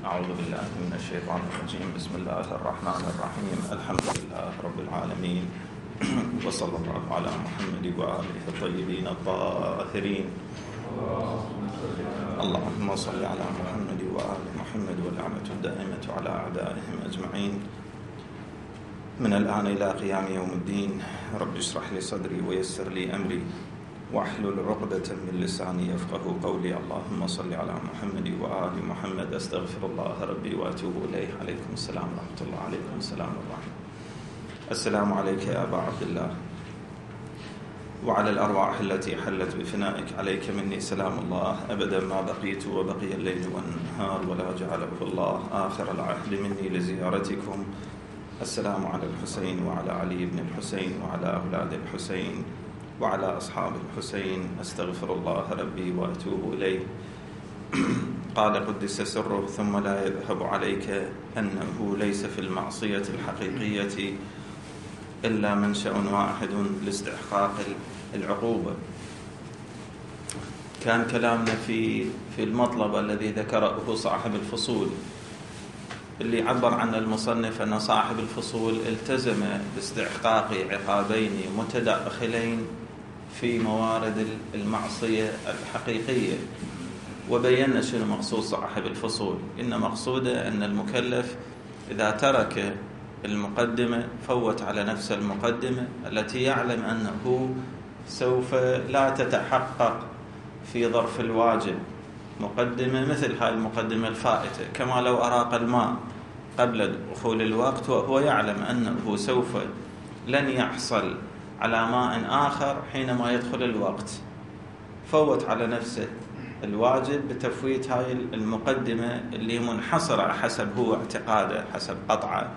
أعوذ بالله من الشيطان الرجيم. بسم الله الرحمن الرحيم. الحمد لله رب العالمين، وصلى الله على محمد وآله الطيبين الطاهرين. اللهم صل على محمد وآل محمد والنعمة الدائمة على أعدائهم أجمعين من الآن إلى قيام يوم الدين. رب اشرح لي صدري ويسر لي أمري واحلل عقدة من لساني يفقه قولي. اللهم صل على محمد وآل محمد. أستغفر الله ربي وأتوب إليه. عليكم السلام ورحمة الله. عليكم السلام ورحمة. السلام عليك يا أبا عبد الله، وعلى الأرواح التي حلت بفنائك. عليك مني سلام الله أبدا ما بقيت وبقي الليل والنهار، ولا جعله الله آخر العهد مني لزيارتكم. السلام على الحسين وعلى علي بن الحسين وعلى أولاد الحسين وعلى أصحاب الحسين. أستغفر الله ربي وأتوب إليه. قال قدس سره: ثم لا يذهب عليك أنه ليس في المعصية الحقيقية إلا منشأ واحد لاستحقاق العقوبة. كان كلامنا في المطلب الذي ذكره صاحب الفصول، اللي عبر عن المصنف أن صاحب الفصول التزم باستحقاق عقابين متداخلين في موارد المعصية الحقيقية. وبينا شنو مقصود صاحب الفصول. إن مقصوده أن المكلف إذا ترك المقدمة فوت على نفس المقدمة التي يعلم أنه سوف لا تتحقق في ظرف الواجب. مقدمة مثل هاي المقدمة الفائتة، كما لو أراق الماء قبل دخول الوقت وهو يعلم أنه سوف لن يحصل على ماء آخر حينما يدخل الوقت، فوت على نفسه الواجب بتفويت هاي المقدمة اللي منحصرة حسب هو اعتقاده، حسب قطعه.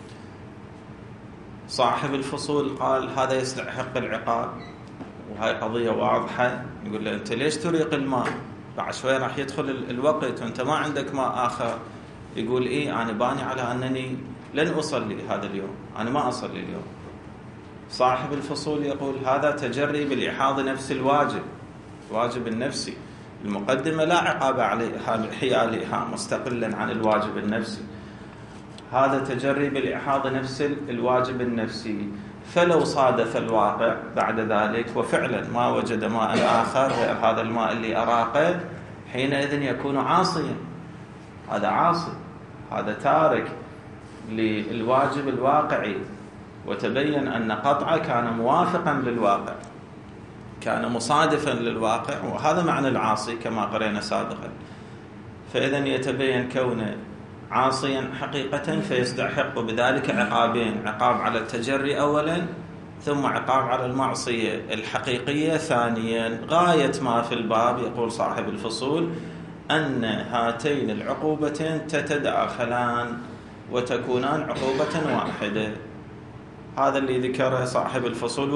صاحب الفصول قال هذا يستحق العقاب، وهاي قضية واضحة. يقول له أنت ليش تريق الماء؟ بعد شوي راح يدخل الوقت وأنت ما عندك ماء آخر. يقول إيه، أنا باني على أنني لن أصلي هذا اليوم، أنا ما أصلي اليوم. صاحب الفصول يقول هذا تجري بالإحاضة نفس الواجب، الواجب النفسي. المقدمة لا عقاب عليها بحيالها مستقلا عن الواجب النفسي، هذا تجري بالإحاضة نفس الواجب النفسي. فلو صادف الواقع بعد ذلك وفعلا ما وجد ماء آخر غير هذا الماء اللي أراقه، حينئذ يكون عاصيا. هذا عاصي، هذا تارك للواجب الواقعي. وتبين أن قطعه كان موافقا للواقع، كان مصادفا للواقع، وهذا معنى العاصي كما قرأنا سابقا. فإذن يتبين كونه عاصيا حقيقة، فيستحق بذلك عقابين: عقاب على التجري أولا، ثم عقاب على المعصية الحقيقية ثانيا. غاية ما في الباب يقول صاحب الفصول أن هاتين العقوبتين تتداخلان وتكونان عقوبة واحدة. هذا اللي ذكره صاحب الفصول.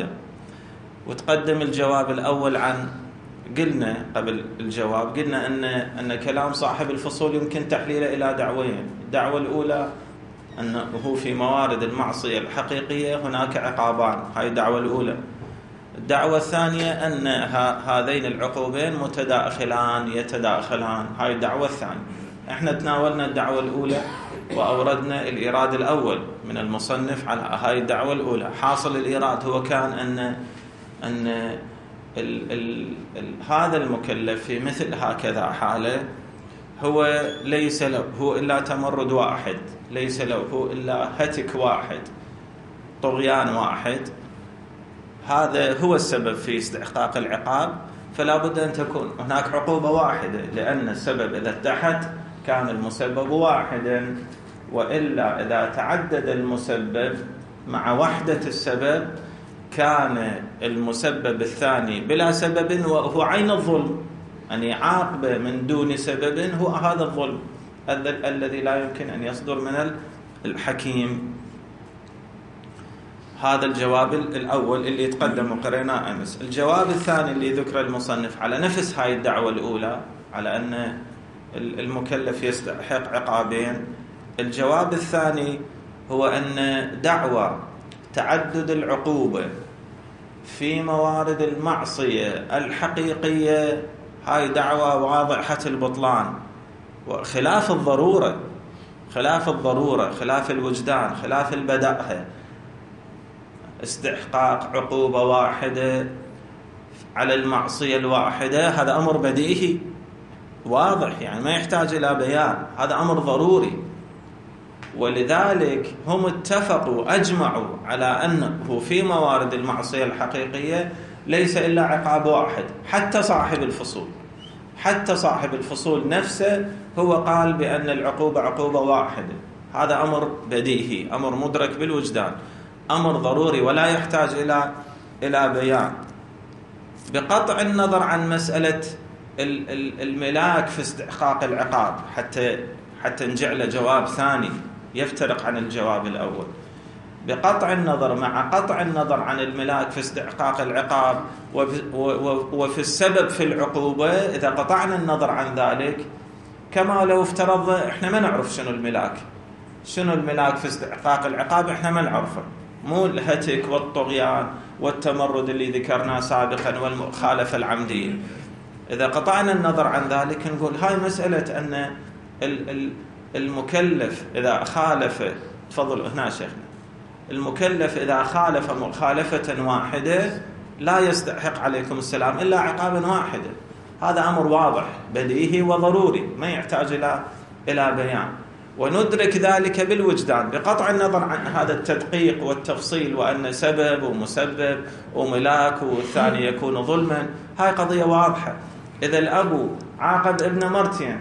وتقدم الجواب الأول عن، قلنا قبل الجواب، قلنا أن كلام صاحب الفصول يمكن تحليله إلى دعوين. الدعوة الأولى أنه في موارد المعصية الحقيقية هناك عقابان، هاي الدعوة الأولى. الدعوة الثانية أن هذين العقوبين متداخلان يتداخلان، هاي الدعوة الثانية. احنا تناولنا الدعوة الأولى وأوردنا الإيراد الأول من المصنف على هاي الدعوة الأولى. حاصل الإيراد هو كان أن هذا المكلف في مثل هكذا حالة هو ليس له إلا تمرد واحد، ليس له إلا هتك واحد، طغيان واحد. هذا هو السبب في استحقاق العقاب. فلا بد أن تكون هناك عقوبة واحدة، لأن السبب إذا اتحد كان المسبب واحدا، وإلا إذا تعدد المسبب مع وحدة السبب كان المسبب الثاني بلا سبب، وهو عين الظلم. أن يعاقب من دون سبب هو هذا الظلم الذي لا يمكن أن يصدر من الحكيم. هذا الجواب الأول اللي يتقدم وقرأناه أمس. الجواب الثاني اللي ذكر المصنف على نفس هاي الدعوة الأولى، على أن المكلف يستحق عقابين. الجواب الثاني هو أن دعوة تعدد العقوبة في موارد المعصية الحقيقية هاي دعوة واضحة البطلان، وخلاف الضرورة، خلاف الضرورة، خلاف الوجدان، خلاف البداهة. استحقاق عقوبة واحدة على المعصية الواحدة هذا أمر بديهي واضح، يعني ما يحتاج إلى بيان، هذا أمر ضروري. ولذلك هم اتفقوا أجمعوا على أنه في موارد المعصية الحقيقية ليس إلا عقاب واحد. حتى صاحب الفصول نفسه هو قال بأن العقوبة عقوبة واحدة. هذا أمر بديهي، أمر مدرك بالوجدان، أمر ضروري ولا يحتاج إلى بيان، بقطع النظر عن مسألة الملاك في استحقاق العقاب، حتى نجعل جواب ثاني يفترق عن الجواب الأول. بقطع النظر، مع قطع النظر عن الملاك في استحقاق العقاب وفي السبب في العقوبة، إذا قطعنا النظر عن ذلك، كما لو افترض احنا ما نعرف شنو الملاك في استحقاق العقاب، احنا ما نعرفه، مو الهتك والطغيان والتمرد اللي ذكرناه سابقا والمخالفة العمدية. إذا قطعنا النظر عن ذلك نقول هاي مسألة أن المكلف إذا خالف، تفضلوا هنا شيخنا، المكلف إذا خالف مخالفة واحدة لا يستحق عليكم السلام إلا عقابا واحدا. هذا أمر واضح بديهي وضروري ما يحتاج إلى بيان، وندرك ذلك بالوجدان بقطع النظر عن هذا التدقيق والتفصيل، وأن سبب ومسبب وملاك والثاني يكون ظلما. هاي قضية واضحة. إذا الأب عاقب ابن مرتين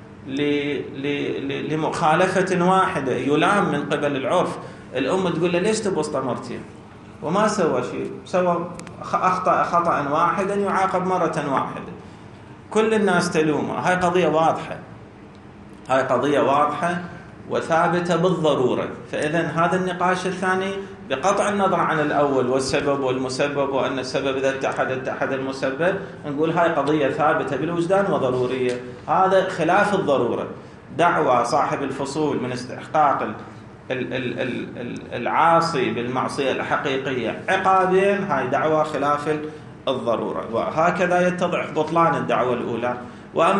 لمخالفة واحدة يلام من قبل العرف، الأم تقول له ليش تبسط مرتين وما سوى شيء، سوى أخطأ خطأ واحدا يعاقب مرة واحدة، كل الناس تلومه. هاي قضية واضحة وثابتة بالضرورة. فإذا هذا النقاش الثاني بقطع النظر عن الأول والسبب والمسبب، وأن السبب إذا اتحد المسبب، نقول هاي قضية ثابتة بالوجدان وضرورية. هذا خلاف الضرورة. دعوى صاحب الفصول من استحقاق العاصي بالمعصية الحقيقية عقابين، هاي دعوى خلاف الضرورة. وهكذا يتضح بطلان الدعوة الأولى. وأما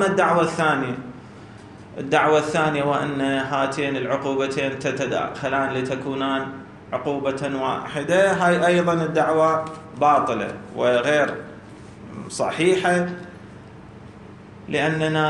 الدعوة الثانية وأن هاتين العقوبتين تتداخلان لتكونان عقوبة واحدة، هاي أيضا الدعوة باطلة وغير صحيحة، لأننا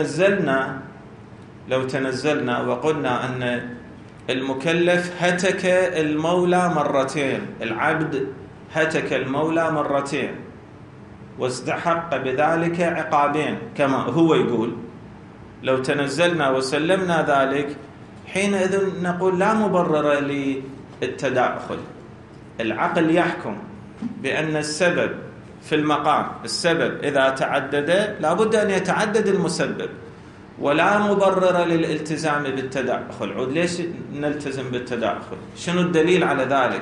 لو تنزلنا وقلنا أن المكلف هتك المولى مرتين، العبد هتك المولى مرتين واستحق بذلك عقابين كما هو يقول، لو تنزلنا وسلمنا ذلك، حينئذ نقول لا مبرر للتداخل. العقل يحكم بأن السبب في المقام، السبب إذا تعدد لابد أن يتعدد المسبب، ولا مبرر للالتزام بالتداخل. عود ليش نلتزم بالتداخل؟ شنو الدليل على ذلك؟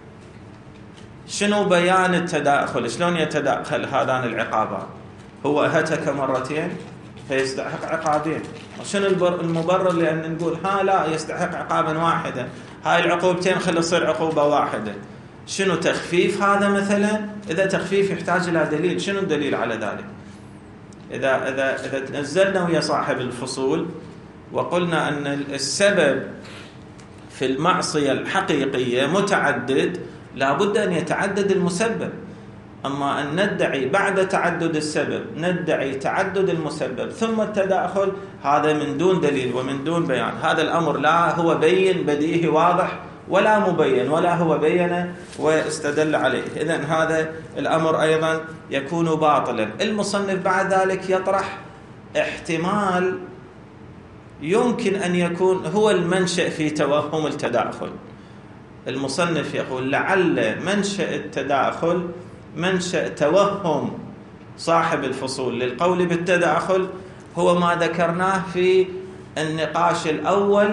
شنو بيان التداخل؟ شلون يتداخل هذان العقابان؟ هو هتك مرتين فيستحق عقابين. شنو المبرر لأن نقول لا يستحق عقابا واحدا، هاي العقوبتين خلي تصير عقوبة واحدة؟ شنو تخفيف هذا مثلا؟ إذا تخفيف يحتاج إلى دليل، شنو الدليل على ذلك؟ إذا تنزلنا ويا صاحب الفصول وقلنا أن السبب في المعصية الحقيقية متعدد، لابد أن يتعدد المسبب. أما أن ندعي بعد تعدد السبب ندعي تعدد المسبب ثم التداخل، هذا من دون دليل ومن دون بيان. هذا الأمر لا هو بين بديهي واضح ولا مبين، ولا هو بين واستدل عليه. إذن هذا الأمر أيضا يكون باطلا. المصنف بعد ذلك يطرح احتمال يمكن أن يكون هو المنشأ في توهم التداخل. المصنف يقول لعل منشأ التداخل منشأ توهم صاحب الفصول للقول بالتداخل هو ما ذكرناه في النقاش الأول،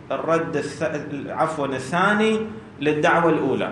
الثاني للدعوة الأولى.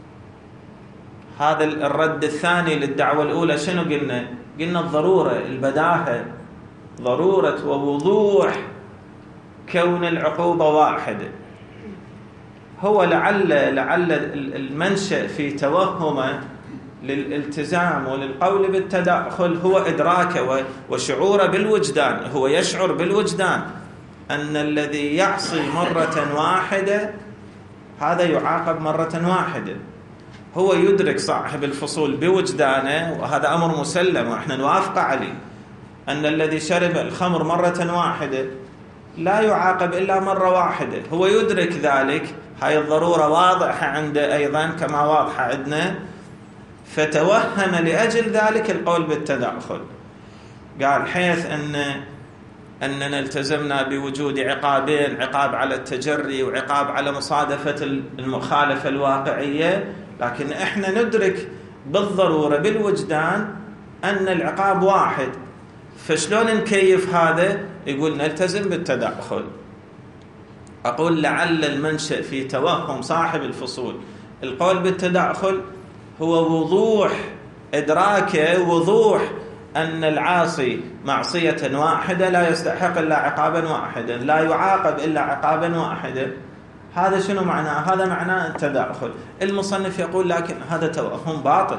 هذا الرد الثاني للدعوة الأولى شنو قلنا؟ قلنا الضرورة، البداهة، ضرورة ووضوح كون العقوبة واحدة. هو لعل المنشأ في توهمه للالتزام وللقول بالتداخل هو إدراكه وشعوره بالوجدان. هو يشعر بالوجدان أن الذي يعصي مرة واحدة هذا يعاقب مرة واحدة. هو يدرك صاحب الفصول بوجدانه، وهذا أمر مسلم وإحنا نوافق عليه، أن الذي شرب الخمر مرة واحدة لا يعاقب إلا مرة واحدة. هو يدرك ذلك، هاي الضرورة واضحة عنده أيضا كما واضحة عندنا، فتوهم لأجل ذلك القول بالتداخل. قال حيث أننا التزمنا بوجود عقابين، عقاب على التجري وعقاب على مصادفة المخالفة الواقعية، لكن إحنا ندرك بالضرورة بالوجدان أن العقاب واحد. فشلون نكيف هذا؟ يقول نلتزم بالتداخل. أقول لعل المنشأ في توهم صاحب الفصول القول بالتداخل هو وضوح إدراكه، وضوح أن العاصي معصية واحدة لا يستحق إلا عقابا واحدا، لا يعاقب إلا عقابا واحدا. هذا شنو معناه؟ هذا معناه التداخل. المصنف يقول لكن هذا توهم باطل.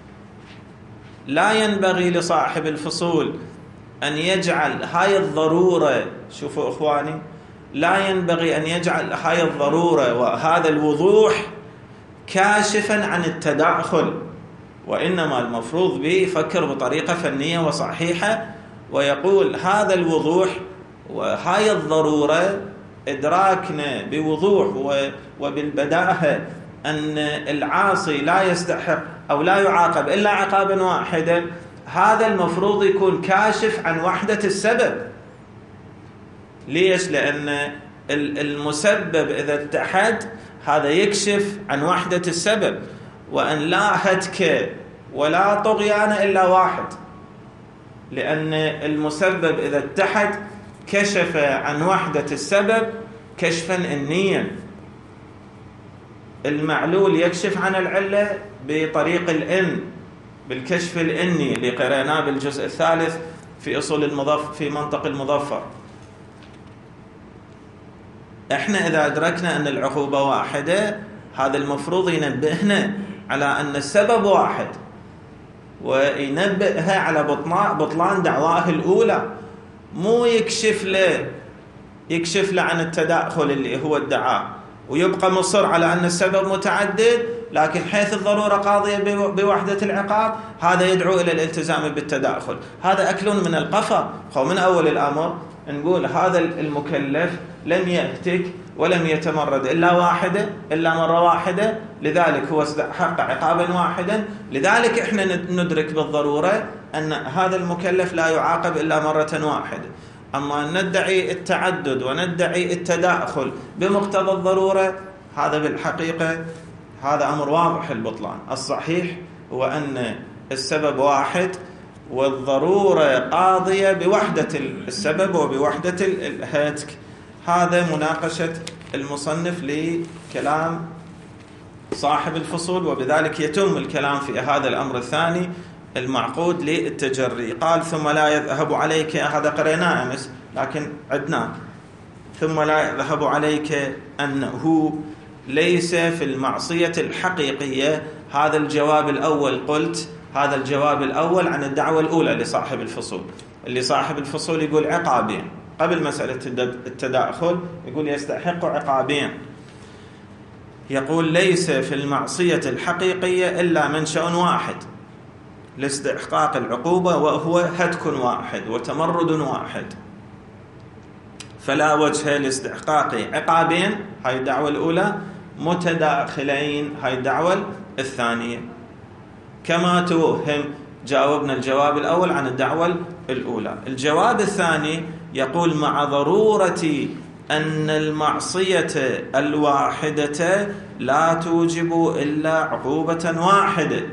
لا ينبغي لصاحب الفصول أن يجعل هاي الضرورة، شوفوا إخواني، لا ينبغي أن يجعل هاي الضرورة وهذا الوضوح كاشفا عن التداخل، وإنما المفروض به يفكر بطريقة فنية وصحيحة ويقول هذا الوضوح وهاي الضرورة إدراكنا بوضوح وبالبداهة أن العاصي لا يستحق أو لا يعاقب إلا عقابا واحدا، هذا المفروض يكون كاشف عن وحدة السبب. ليش؟ لأن المسبب إذا اتحد هذا يكشف عن وحدة السبب، وأن لا هتك ولا طغيان إلا واحد، لأن المسبب إذا اتحد كشف عن وحدة السبب كشفا إنيا. المعلول يكشف عن العلة بطريق الإن، بالكشف الإني اللي قرأناه بالجزء الثالث في أصول المظفر في منطق المظفر. احنا إذا أدركنا أن العقوبة واحدة هذا المفروض ينبهنا على أن السبب واحد، وينبهها على بطلان دعواه الأولى، مو يكشف له عن التداخل اللي هو ادعاه ويبقى مصر على أن السبب متعدد، لكن حيث الضرورة قاضية بوحدة العقاب هذا يدعو إلى الالتزام بالتداخل. هذا أكل من القفا. من أول الأمر نقول هذا المكلف لم يهتك ولم يتمرد إلا مرة واحدة، لذلك هو استحق عقابا واحدا. لذلك إحنا ندرك بالضرورة أن هذا المكلف لا يعاقب إلا مرة واحدة. أما ندعي التعدد وندعي التداخل بمقتضى الضرورة، هذا بالحقيقة هذا أمر واضح البطلان. الصحيح هو أن السبب واحد والضرورة قاضية بوحدة السبب وبوحدة الهتك. هذا مناقشة المصنف لكلام صاحب الفصول، وبذلك يتم الكلام في هذا الأمر الثاني المعقود للتجري. قال ثم لا يذهب عليك، هذا قرأناه أمس لكن عدناه، ثم لا يذهب عليك أنه ليس في المعصية الحقيقية. هذا الجواب الأول، قلت هذا الجواب الأول عن الدعوة الأولى لصاحب الفصول، اللي صاحب الفصول يقول عقابين قبل مسألة التداخل، يقول يستحق عقابين. يقول ليس في المعصية الحقيقية إلا منشأ واحد لاستحقاق العقوبة، وهو هتك واحد وتمرد واحد، فلا وجه لاستحقاق عقابين، هاي الدعوة الأولى، متداخلين، هاي الدعوة الثانية. كما توهم جاوبنا الجواب الأول عن الدعوة الأولى. الجواب الثاني يقول مع ضرورة أن المعصية الواحدة لا توجب إلا عقوبة واحدة.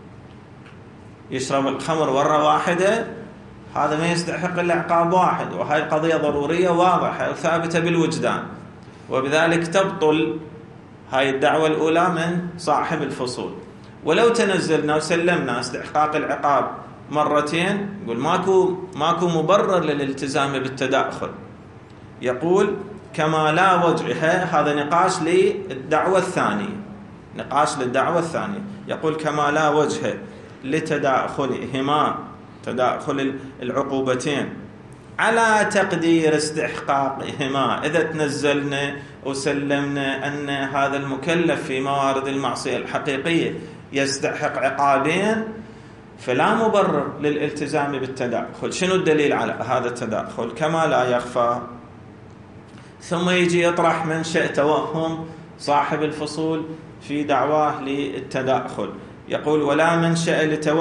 يشرب الخمر مرة واحدة هذا ما يستحق إلا عقاب واحد، وهذه القضية ضرورية واضحة وثابتة بالوجدان، وبذلك تبطل هاي الدعوة الأولى من صاحب الفصول. ولو تنزلنا وسلمنا استحقاق العقاب مرتين، يقول ماكو مبرر للالتزام بالتداخل. يقول كما لا وجه، هذا نقاش للدعوة الثانية، نقاش للدعوة الثانية. يقول كما لا وجه لتداخلهما، تداخل العقوبتين على تقدير استحقاقهما، إذا تنزلنا وسلمنا أن هذا المكلف في موارد المعصية الحقيقية يستحق عقابين، فلا مبرر للالتزام بالتداخل. شنو الدليل على هذا التداخل؟ كما لا يخفى. ثم يجي يطرح منشأ توهم صاحب الفصول في دعواه للتداخل. يقول ولا منشأ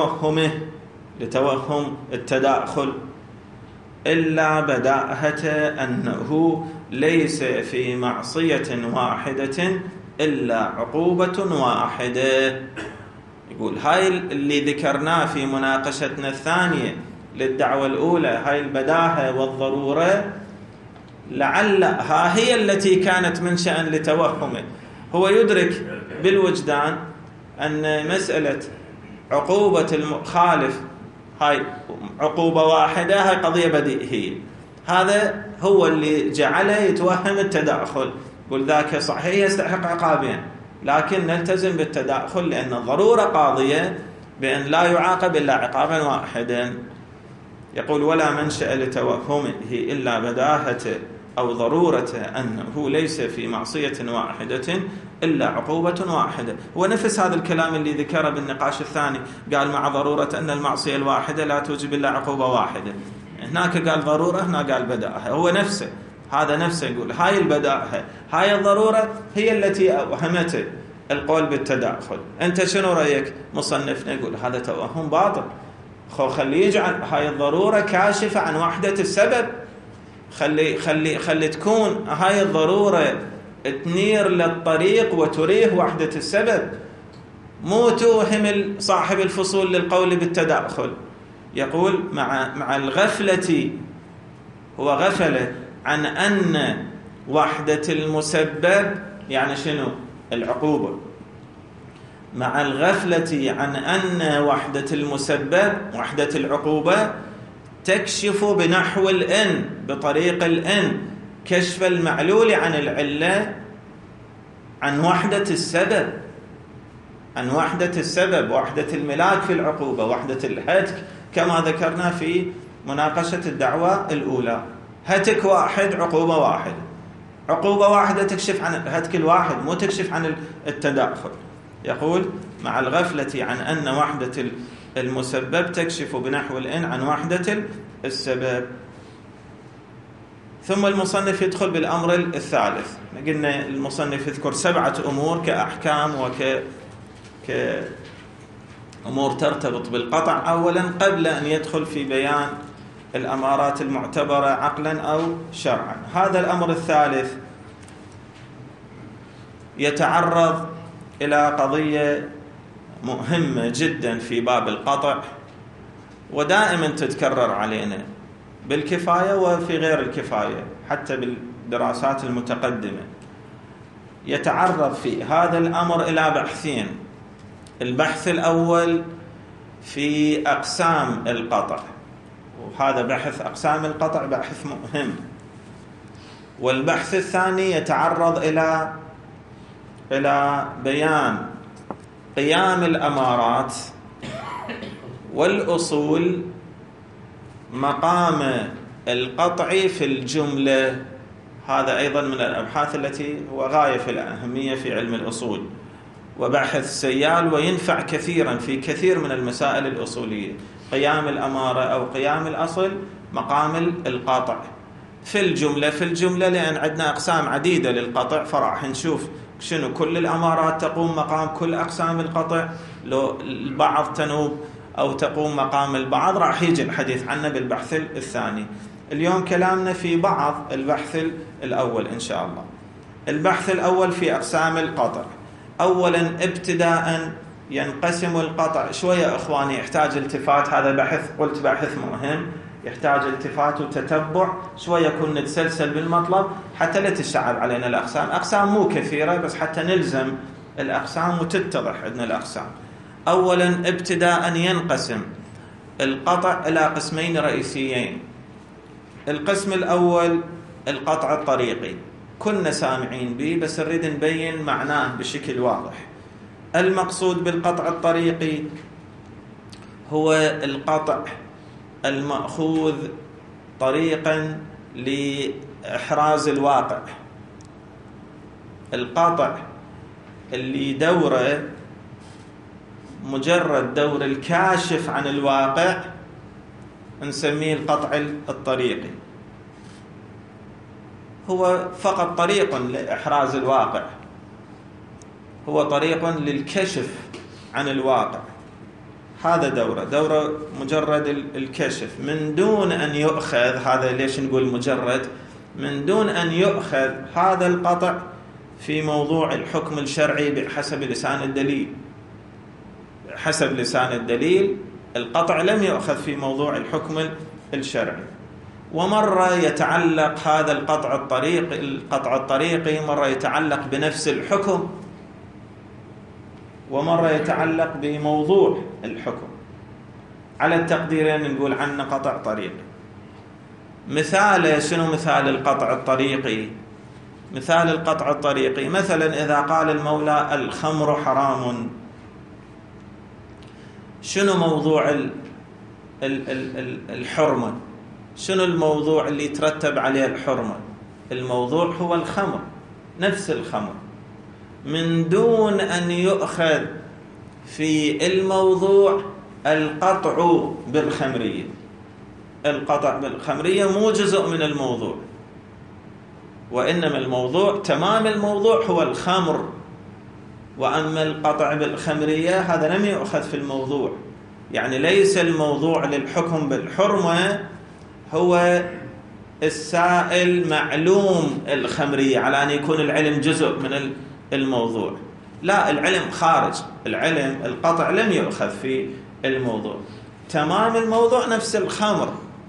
لتوهم التداخل إلا بداهة أنه ليس في معصية واحدة إلا عقوبة واحدة. يقول هاي اللي ذكرناه في مناقشتنا الثانية للدعوة الأولى، هاي البداهة والضرورة، لعلها هي التي كانت منشأ لتوهمه. هو يدرك بالوجدان أن مسألة عقوبة المخالف هاي عقوبة واحدة، هاي قضية بديهية. هذا هو اللي جعله يتوهم التداخل. يقول ذاك صحيح يستحق عقابين، لكن نلتزم بالتداخل لأن الضرورة قاضية بأن لا يعاقب إلا عقابا واحدا. يقول ولا منشأ لتوهمه إلا بداهة أو ضرورة أنه ليس في معصية واحدة إلا عقوبة واحدة. هو نفس هذا الكلام اللي ذكره بالنقاش الثاني، قال مع ضرورة أن المعصية الواحدة لا توجب إلا عقوبة واحدة. هناك قال ضرورة، هنا قال بداهة. هو نفسه، هذا نفسه يقول هاي البداهة هاي الضرورة هي التي أوهمت القول بالتداخل. أنت شنو رأيك مصنفنا؟ يقول هذا توهم باطل. خلي يجعل هاي الضرورة كاشفة عن وحدة السبب. خلي تكون هاي الضرورة تنير للطريق وتريه وحدة السبب، مو توهم صاحب الفصول للقول بالتداخل. يقول مع الغفلة، هو غفل عن أن وحدة المسبب يعني شنو؟ العقوبة. مع الغفلة عن أن وحدة المسبب وحدة العقوبة تكشف بنحو الإن، بطريق الإن، كشف المعلول عن العلة عن وحدة السبب، عن وحدة السبب، وحدة الملاك في العقوبة، وحدة الهتك كما ذكرنا في مناقشة الدعوة الأولى. هتك واحد، عقوبة واحد. عقوبة واحدة تكشف عن الهتك الواحد، مو تكشف عن التداخل. يقول مع الغفلة عن أن وحدة المسبب تكشف بنحو الإن عن وحدة السبب. ثم المصنف يدخل بالأمر الثالث. قلنا المصنف يذكر 7 أمور كأحكام كأمور ترتبط بالقطع أولا، قبل أن يدخل في بيان الأمارات المعتبرة عقلا أو شرعا. هذا الأمر الثالث يتعرض إلى قضية مهمة جدا في باب القطع، ودائما تتكرر علينا بالكفاية وفي غير الكفاية حتى بالدراسات المتقدمة. يتعرض في هذا الأمر إلى بحثين. البحث الأول في أقسام القطع، وهذا بحث أقسام القطع بحث مهم. والبحث الثاني يتعرض إلى بيان قيام الأمارات والأصول مقام القطع في الجملة. هذا أيضا من الأبحاث التي هو غاية في الأهمية في علم الأصول، وبحث سيال وينفع كثيرا في كثير من المسائل الأصولية. قيام الأمارة أو قيام الأصل مقام القطع في الجملة لأن عندنا أقسام عديدة للقطع، فراح نشوف شنو كل الأمارات تقوم مقام كل أقسام القطع، لو البعض تنوب أو تقوم مقام البعض، راح يجي الحديث عنه بالبحث الثاني. اليوم كلامنا في بعض البحث الأول إن شاء الله. البحث الأول في أقسام القطع. أولا ابتداء ينقسم القطع. شوية أخواني يحتاج التفات، هذا بحث قلت بحث مهم يحتاج التفات وتتبع، شوية يكون نتسلسل بالمطلب حتى لا تشعب علينا الأقسام. أقسام مو كثيرة بس حتى نلزم الأقسام وتتضح عندنا الأقسام. أولا ابتداء ينقسم القطع إلى قسمين رئيسيين. القسم الأول القطع الطريقي، كنا سامعين به بس نريد نبين معناه بشكل واضح. المقصود بالقطع الطريقي هو القطع المأخوذ طريقا لإحراز الواقع، القطع اللي دوره مجرد دور الكاشف عن الواقع نسميه القطع الطريقي، هو فقط طريق لإحراز الواقع، هو طريق للكشف عن الواقع، هذا دوره مجرد الكشف من دون أن يؤخذ. هذا ليش نقول مجرد؟ من دون أن يؤخذ هذا القطع في موضوع الحكم الشرعي بحسب لسان الدليل. حسب لسان الدليل القطع لم يؤخذ في موضوع الحكم الشرعي. ومرة يتعلق هذا القطع الطريقي مرة يتعلق بنفس الحكم، ومرة يتعلق بموضوع الحكم. على التقديرين نقول عنه قطع طريقي. مثال شنو مثال القطع الطريقي؟ مثال القطع الطريقي مثلا إذا قال المولى الخمر حرام، شنو موضوع الحرمة؟ شنو الموضوع اللي يترتب عليه الحرمة؟ الموضوع هو الخمر، نفس الخمر، من دون أن يؤخذ في الموضوع القطع بالخمرية. القطع بالخمرية مو جزء من الموضوع، وإنما الموضوع تمام الموضوع هو الخمر، وأما القطع بالخمرية هذا لم يؤخذ في الموضوع. يعني ليس الموضوع للحكم بالحرمة هو السائل معلوم الخمرية على أن يكون العلم جزء من الموضوع، لا، العلم خارج العلم، القطع لم يؤخذ في الموضوع، تمام الموضوع نفس الخمر.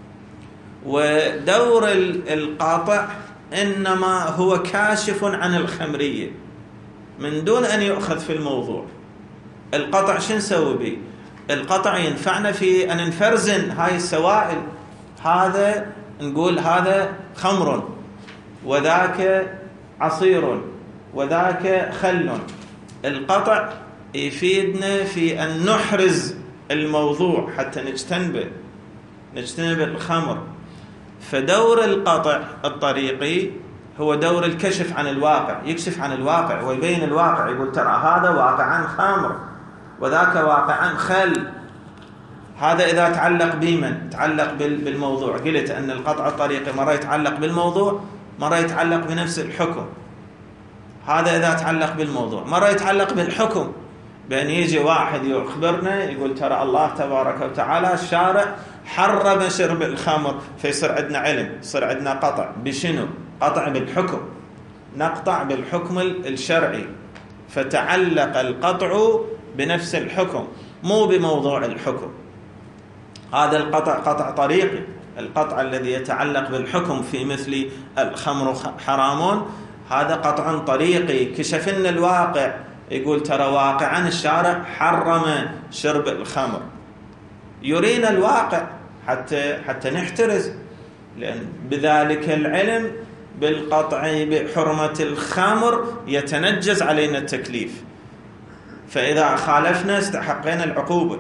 ودور القاطع إنما هو كاشف عن الخمرية من دون أن يؤخذ في الموضوع. القطع شو نسوي به؟ القطع ينفعنا في أن نفرزن هاي السوائل، هذا نقول هذا خمر وذاك عصير وذاك خل. القطع يفيدنا في أن نحرز الموضوع حتى نجتنب الخمر. فدور القطع الطريقي هو دور الكشف عن الواقع، يكشف عن الواقع ويبين الواقع، يقول ترى هذا واقعا خمر وذاك واقعا خل. هذا إذا تعلق بمن؟ تعلق بالموضوع. قلت أن القطع الطريقي مرة يتعلق بالموضوع، مرة يتعلق بنفس الحكم. هذا إذا تعلق بالموضوع. مرة يتعلق بالحكم، بأن يجي واحد يخبرنا يقول ترى الله تبارك وتعالى الشارع حرم شرب الخمر، فيصير عندنا علم، يصير عندنا قطع. بشنو؟ قطع بالحكم، نقطع بالحكم الشرعي، فتعلق القطع بنفس الحكم مو بموضوع الحكم. هذا القطع قطع طريقي، القطع الذي يتعلق بالحكم في مثل الخمر حرام، هذا قطع طريقي كشف لنا الواقع، يقول ترى واقعا الشارع حرم شرب الخمر، يرينا الواقع حتى نحترز، لأن بذلك العلم بالقطع بحرمة الخمر يتنجز علينا التكليف، فإذا خالفنا استحقنا العقوبة،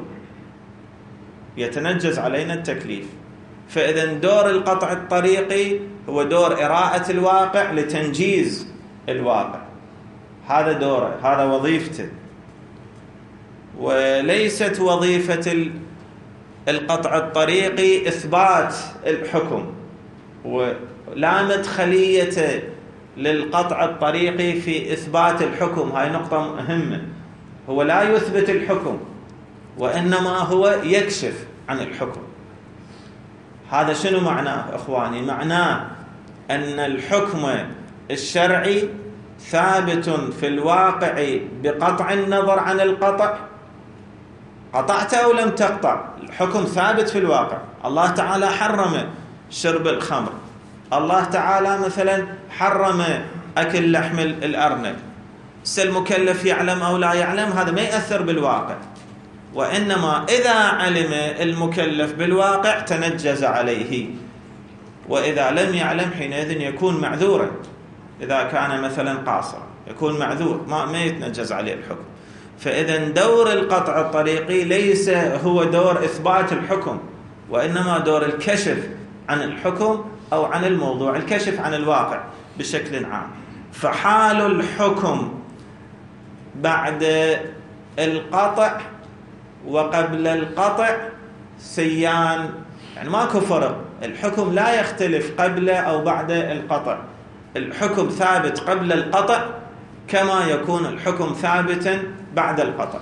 يتنجز علينا التكليف. فإذا دور القطع الطريقي هو دور إراءة الواقع لتنجيز الواقع، هذا دوره، هذا وظيفته، وليست وظيفة القطع الطريقي إثبات الحكم، ولا مدخلية للقطع الطريقي في إثبات الحكم. هاي نقطة مهمة، هو لا يثبت الحكم وإنما هو يكشف عن الحكم. هذا شنو معناه أخواني؟ معناه أن الحكم الشرعي ثابت في الواقع بقطع النظر عن القطع، قطعت أو لم تقطع، الحكم ثابت في الواقع. الله تعالى حرم شرب الخمر، الله تعالى مثلا حرم أكل لحم الأرنب، المكلف يعلم أو لا يعلم هذا ما يأثر بالواقع، وإنما إذا علم المكلف بالواقع تنجز عليه، وإذا لم يعلم حينئذ يكون معذورا. إذا كان مثلا قاصرا يكون معذور، ما يتنجز عليه الحكم. فإذا دور القطع الطريقي ليس هو دور إثبات الحكم، وإنما دور الكشف عن الحكم أو عن الموضوع، الكشف عن الواقع بشكل عام. فحال الحكم بعد القطع وقبل القطع سيان، يعني ماكو فرق، الحكم لا يختلف قبل أو بعد القطع، الحكم ثابت قبل القطع كما يكون الحكم ثابتا بعد القطع.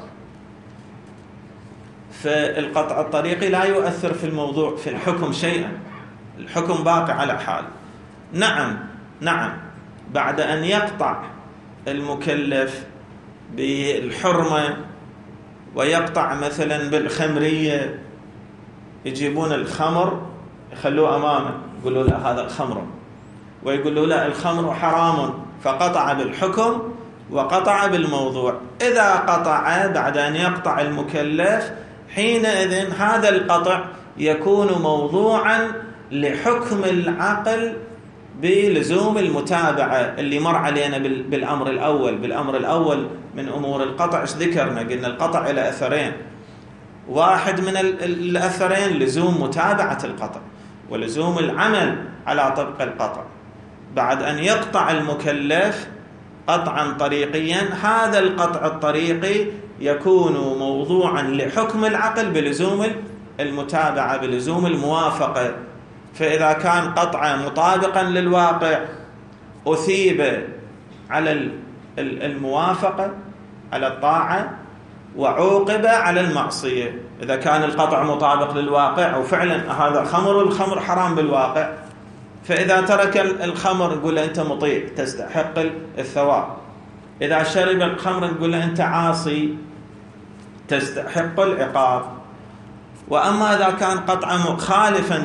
فالقطع الطريقي لا يؤثر في الموضوع في الحكم شيئا، الحكم باقي على حال. نعم بعد أن يقطع المكلف بالحرمة ويقطع مثلا بالخمرية، يجيبون الخمر يخلوه أمامه يقولوا له هذا خمر، ويقولوا له الخمر حرام، فقطع بالحكم وقطع بالموضوع. إذا قطع بعد أن يقطع المكلف، حينئذ هذا القطع يكون موضوعا لحكم العقل بلزوم المتابعة اللي مر علينا بالأمر الأول من أمور القطع. ايش ذكرنا؟ قلنا القطع إلى أثرين، واحد من الأثرين لزوم متابعة القطع ولزوم العمل على طبق القطع. بعد أن يقطع المكلف قطعا طريقيا، هذا القطع الطريقي يكون موضوعا لحكم العقل بلزوم المتابعة بلزوم الموافقة. فإذا كان قطعا مطابقا للواقع أثيب على الموافقة على الطاعة وعوقب على المعصية. إذا كان القطع مطابق للواقع وفعلا هذا خمر، الخمر حرام بالواقع، فإذا ترك الخمر نقول له أنت مطيع تستحق الثواب، إذا شرب الخمر نقول له أنت عاصي تستحق العقاب. وأما إذا كان قطعا مخالفا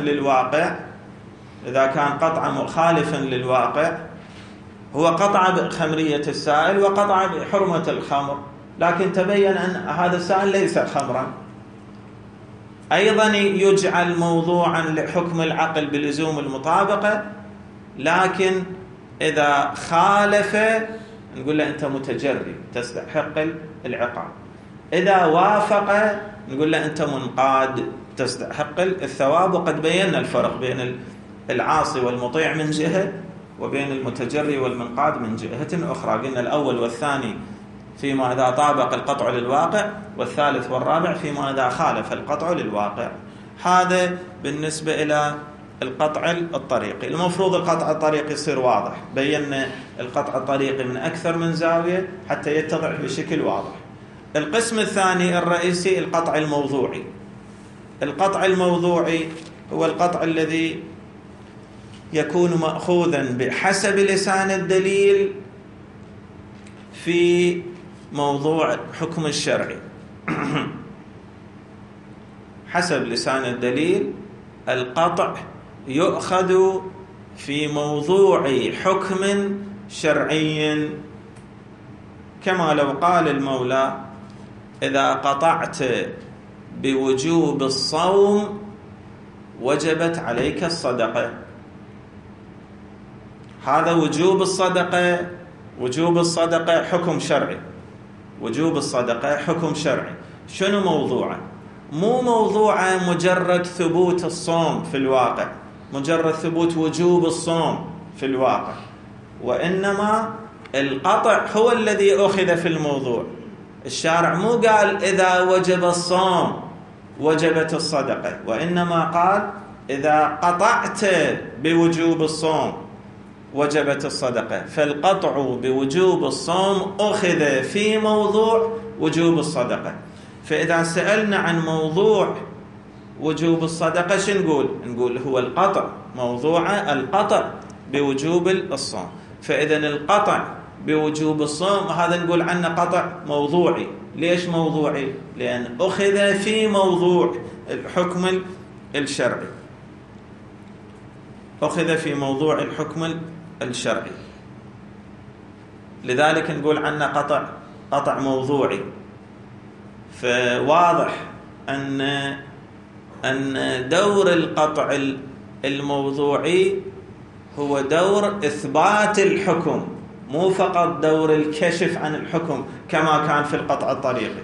للواقع، هو قطع بخمرية السائل وقطع بحرمة الخمر، لكن تبين أن هذا السائل ليس خمرا، أيضا يجعل موضوعا لحكم العقل بلزوم المطابقة، لكن إذا خالف نقول له أنت متجري تستحق العقاب، إذا وافق نقول له أنت منقاد تستحق الثواب. وقد بينا الفرق بين العاصي والمطيع من جهة، وبين المتجري والمنقاد من جهة أخرى. قلنا الأول والثاني فيما إذا طابق القطع للواقع، والثالث والرابع فيما إذا خالف القطع للواقع. هذا بالنسبة إلى القطع الطريقي. المفروض القطع الطريقي يصير واضح، بينا القطع الطريقي من أكثر من زاوية حتى يتضح بشكل واضح. القسم الثاني الرئيسي القطع الموضوعي. القطع الموضوعي هو القطع الذي يكون مأخوذا بحسب لسان الدليل في موضوع حكم الشرعي. حسب لسان الدليل القطع يؤخذ في موضوع حكم شرعي، كما لو قال المولى إذا قطعت بوجوب الصوم وجبت عليك الصدقة. هذا وجوب الصدقة حكم شرعي، وجوب الصدقة حكم شرعي. شنو موضوعه؟ مو موضوعه مجرد ثبوت الصوم في الواقع، مجرد ثبوت وجوب الصوم في الواقع، وإنما القطع هو الذي أخذ في الموضوع. الشارع مو قال إذا وجب الصوم وجبت الصدقة، وإنما قال إذا قطعت بوجوب الصوم وجبت الصدقة. فالقطع بوجوب الصوم أخذ في موضوع وجوب الصدقة. فإذا سألنا عن موضوع وجوب الصدقة شو نقول هو القطع، موضوع القطع بوجوب الصوم. فإذا القطع بوجوب الصوم هذا نقول عنه قطع موضوعي. ليش موضوعي؟ لأن أخذ في موضوع الحكم الشرعي، أخذ في موضوع الحكم الشرعي، لذلك نقول عنه قطع موضوعي. فواضح أن دور القطع الموضوعي هو دور إثبات الحكم مو فقط دور الكشف عن الحكم كما كان في القطع الطريقي.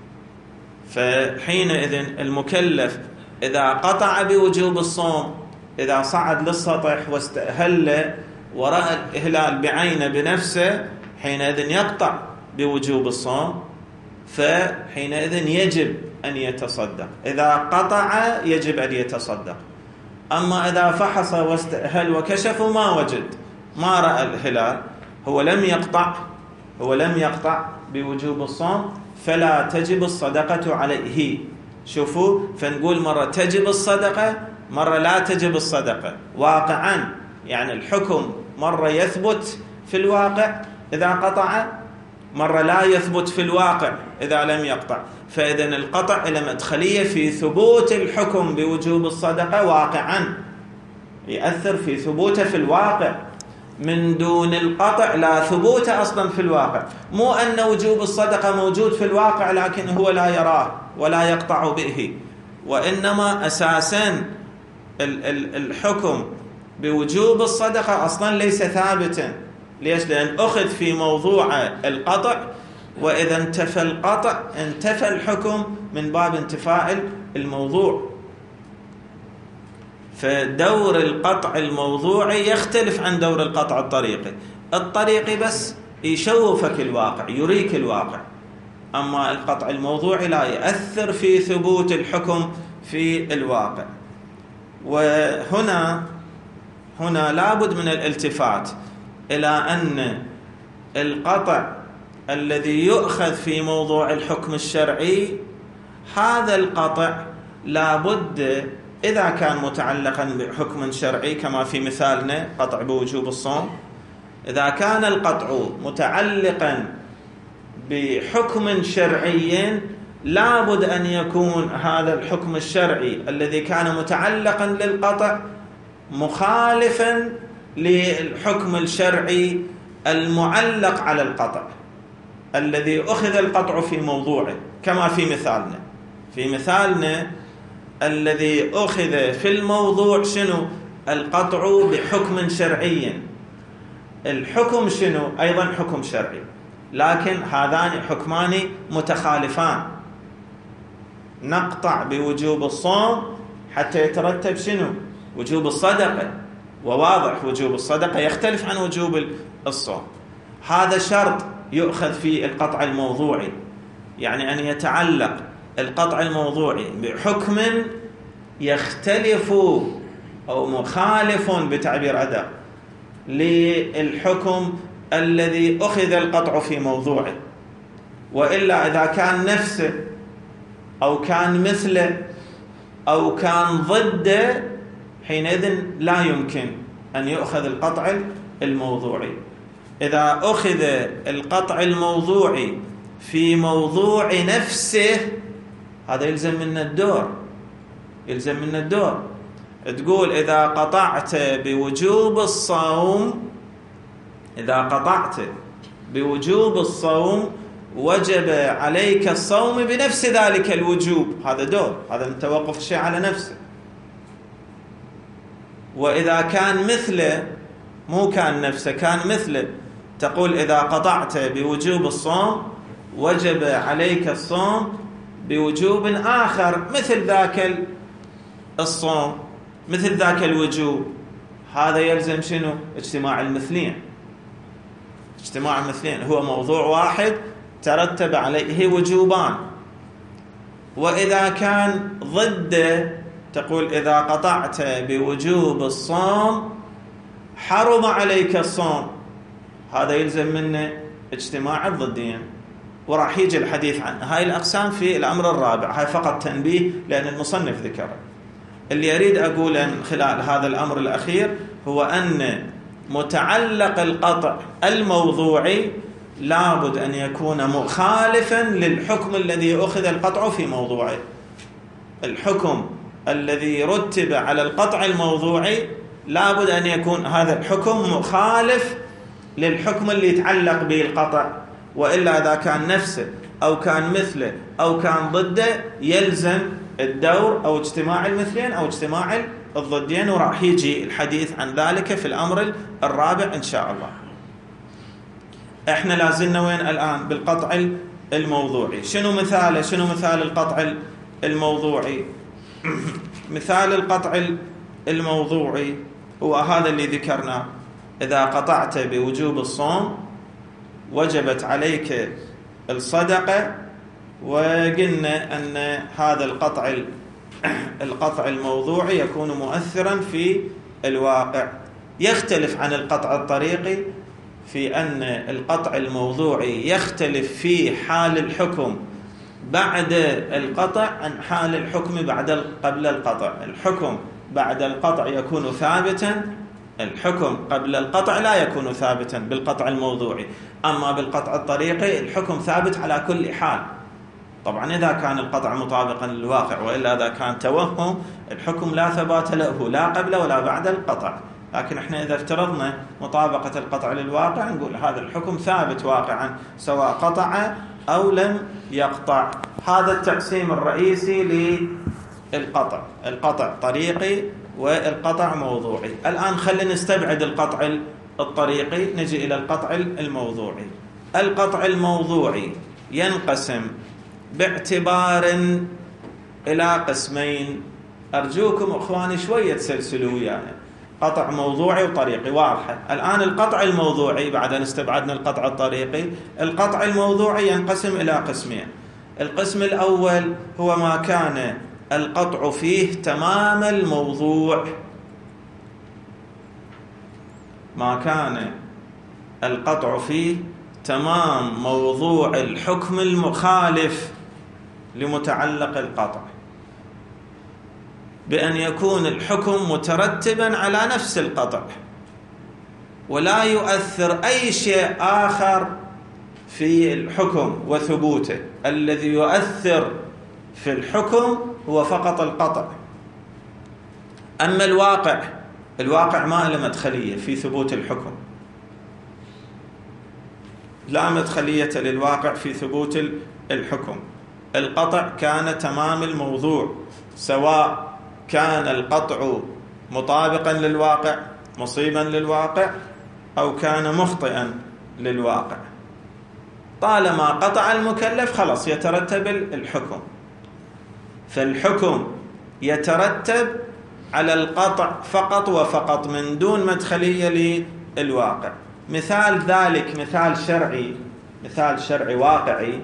فحينئذ المكلف إذا قطع بوجوب الصوم، إذا صعد للسطح واستهل ورأى الهلال بعينه بنفسه، حينئذ يقطع بوجوب الصوم، فحينئذ يجب أن يتصدق. إذا قطع يجب أن يتصدق. أما إذا فحص واستهل وكشف وما وجد، ما رأى الهلال، هو لم يقطع بوجوب الصوم، فلا تجب الصدقة عليه. شوفوا، فنقول مرة تجب الصدقة، مرة لا تجب الصدقة واقعا. يعني الحكم مرة يثبت في الواقع إذا قطع، مرة لا يثبت في الواقع إذا لم يقطع. فإذا القطع له مدخلية في ثبوت الحكم بوجوب الصدقة واقعا، يأثر في ثبوته في الواقع. من دون القطع لا ثبوت أصلا في الواقع. مو أن وجوب الصدقة موجود في الواقع لكن هو لا يراه ولا يقطع به، وإنما أساسا الحكم بوجوب الصدقة أصلا ليس ثابتا. ليش؟ لأن أخذ في موضوع القطع، وإذا انتفى القطع انتفى الحكم من باب انتفاء الموضوع. فدور القطع الموضوعي يختلف عن دور القطع الطريقي. الطريقي بس يشوفك الواقع، يريك الواقع، أما القطع الموضوعي لا يأثر في ثبوت الحكم في الواقع. وهنا لابد من الالتفات إلى أن القطع الذي يؤخذ في موضوع الحكم الشرعي، هذا القطع لابد إذا كان متعلقا بحكم شرعي كما في مثالنا قطع بوجوب الصوم، إذا كان القطع متعلقا بحكم شرعي لابد أن يكون هذا الحكم الشرعي الذي كان متعلقا للقطع مخالفا للحكم الشرعي المعلق على القطع الذي أخذ القطع في موضوعه، كما في مثالنا الذي أخذ في الموضوع شنو؟ القطع بحكم شرعي. الحكم شنو؟ أيضا حكم شرعي، لكن هذان حكمان متخالفان. نقطع بوجوب الصوم حتى يترتب شنو؟ وجوب الصدقة، وواضح وجوب الصدقة يختلف عن وجوب الصوم. هذا شرط يؤخذ في القطع الموضوعي، يعني أن يتعلق القطع الموضوعي بحكم يختلف أو مخالف بتعبير أدق للحكم الذي أخذ القطع في موضوعه. وإلا إذا كان نفسه أو كان مثله أو كان ضده، حينئذ لا يمكن أن يؤخذ القطع الموضوعي. إذا أخذ القطع الموضوعي في موضوع نفسه، هذا يلزم منا الدور. تقول إذا قطعت بوجوب الصوم وجب عليك الصوم بنفس ذلك الوجوب. هذا دور، هذا التوقف الشيء على نفسه. وإذا كان مثله، مو كان نفسه، كان مثله، تقول إذا قطعت بوجوب الصوم وجب عليك الصوم بوجوب آخر مثل ذاك الصوم، مثل ذاك الوجوب. هذا يلزم شنو؟ اجتماع المثلين. هو موضوع واحد ترتب عليه وجوبان. وإذا كان ضده، تقول إذا قطعت بوجوب الصوم حرم عليك الصوم. هذا يلزم منه اجتماع الضدين، وراح يجي الحديث عن هاي الأقسام في الأمر الرابع. هاي فقط تنبيه لأن المصنف ذكره. اللي أريد أقوله من خلال هذا الأمر الأخير هو أن متعلق القطع الموضوعي لابد أن يكون مخالفا للحكم الذي أخذ القطع في موضوعه. الحكم الذي رتب على القطع الموضوعي لابد أن يكون هذا الحكم مخالف للحكم اللي يتعلق به القطع، وإلا إذا كان نفسه أو كان مثله أو كان ضده يلزم الدور أو اجتماع المثلين أو اجتماع الضدين، وراح يجي الحديث عن ذلك في الأمر الرابع إن شاء الله. احنا لازلنا وين الآن؟ بالقطع الموضوعي. شنو مثاله؟ شنو مثال القطع الموضوعي؟ مثال القطع الموضوعي هو هذا اللي ذكرناه: إذا قطعت بوجوب الصوم وجبت عليك الصدقة. وقلنا أن هذا القطع الموضوعي يكون مؤثرا في الواقع، يختلف عن القطع الطريقي في أن القطع الموضوعي يختلف في حال الحكم بعد القطع عن حال الحكم قبل القطع. الحكم بعد القطع يكون ثابتا، الحكم قبل القطع لا يكون ثابتا بالقطع الموضوعي. أما بالقطع الطريقي الحكم ثابت على كل حال، طبعا إذا كان القطع مطابقا للواقع، وإلا إذا كان توهم الحكم لا ثبات له لا قبل ولا بعد القطع. لكن احنا إذا افترضنا مطابقة القطع للواقع نقول هذا الحكم ثابت واقعا سواء قطع أو لم يقطع. هذا التقسيم الرئيسي للقطع: القطع طريقي والقطع موضوعي. الآن خلينا نستبعد القطع الطريقي، نجي إلى القطع الموضوعي. القطع الموضوعي ينقسم باعتبار إلى قسمين. أرجوكم أخواني شوية تسلسلوا ويانا. قطع موضوعي وطريقي واضحة. الآن القطع الموضوعي بعد أن استبعدنا القطع الطريقي، القطع الموضوعي ينقسم إلى قسمين. القسم الأول هو ما كان القطع فيه تمام الموضوع، ما كان القطع فيه تمام موضوع الحكم المخالف لمتعلق القطع، بأن يكون الحكم مترتبا على نفس القطع ولا يؤثر أي شيء آخر في الحكم وثبوته. الذي يؤثر في الحكم هو فقط القطع. أما الواقع ما له مدخلية في ثبوت الحكم، لا مدخلية للواقع في ثبوت الحكم. القطع كان تمام الموضوع، سواء كان القطع مطابقا للواقع مصيبا للواقع أو كان مخطئا للواقع. طالما قطع المكلف خلاص يترتب الحكم. فالحكم يترتب على القطع فقط وفقط من دون مدخلية للواقع. مثال ذلك مثال شرعي واقعي: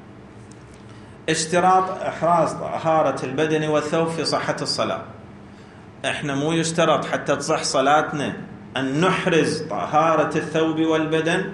اشتراط إحراز طهارة البدن والثوب في صحة الصلاة. احنا مو يشترط حتى تصح صلاتنا أن نحرز طهارة الثوب والبدن؟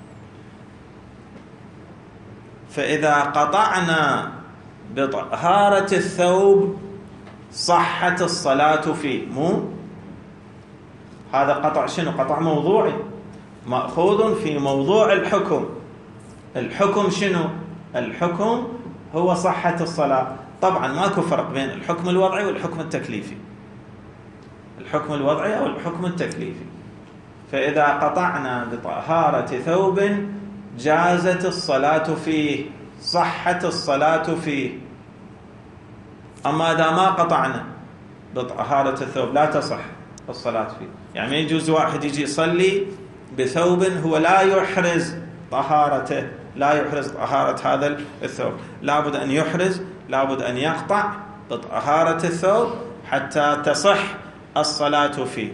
فإذا قطعنا بطهارة الثوب صحة الصلاة فيه. مو هذا قطع شنو؟ قطع موضوعي مأخوذ في موضوع الحكم. الحكم شنو؟ الحكم هو صحة الصلاة. طبعا ماكو فرق بين الحكم الوضعي والحكم التكليفي، الحكم الوضعي أو الحكم التكليفي. فإذا قطعنا بطهارة ثوب جازت الصلاة فيه، صحة الصلاة فيه. أما إذا ما قطعنا بطهارة الثوب لا تصح الصلاة فيه. يعني ما يجوز واحد يجي يصلي بثوب هو لا يحرز طهارته، لا يحرز طهارة هذا الثوب، لابد أن يحرز، لابد أن يقطع بطهارة الثوب حتى تصح الصلاة فيه.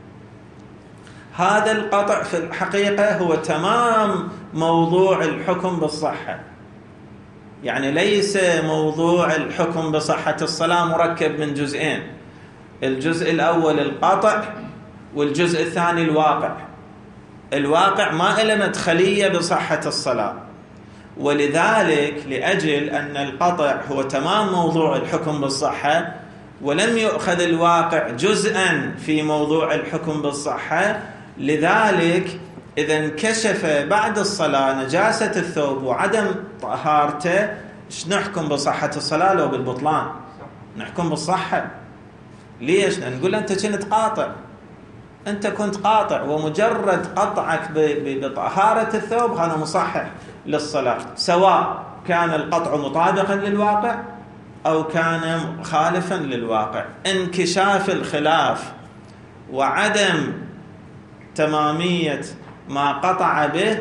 هذا القطع في الحقيقة هو تمام موضوع الحكم بالصحة. يعني ليس موضوع الحكم بصحة الصلاة مركب من جزئين: الجزء الأول القطع والجزء الثاني الواقع. الواقع ما له مدخلية بصحة الصلاة، ولذلك لأجل أن القطع هو تمام موضوع الحكم بالصحة ولم يؤخذ الواقع جزءا في موضوع الحكم بالصحة، لذلك إذا انكشف بعد الصلاة نجاسة الثوب وعدم طهارته، ايش نحكم بصحة الصلاة لو بالبطلان؟ نحكم بالصحة. ليش؟ نقول أنت كنت قاطع، أنت كنت قاطع، ومجرد قطعك بطهارة الثوب هذا مصحح للصلاة، سواء كان القطع مطابقا للواقع أو كان مخالفا للواقع. انكشاف الخلاف وعدم تمامية ما قطع به